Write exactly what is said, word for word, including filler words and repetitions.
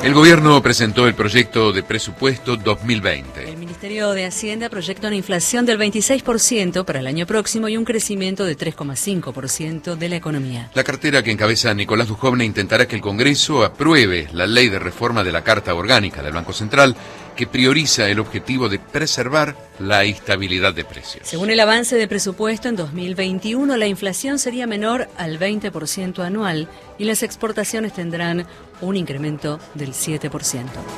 El gobierno presentó el proyecto de presupuesto dos mil veinte. El Ministerio de Hacienda proyecta una inflación del veintiséis por ciento para el año próximo y un crecimiento de tres coma cinco por ciento de la economía. La cartera que encabeza Nicolás Dujovne intentará que el Congreso apruebe la ley de reforma de la Carta Orgánica del Banco Central, que prioriza el objetivo de preservar la estabilidad de precios. Según el avance de presupuesto, en dos mil veintiuno la inflación sería menor al veinte por ciento anual y las exportaciones tendrán un incremento del siete por ciento.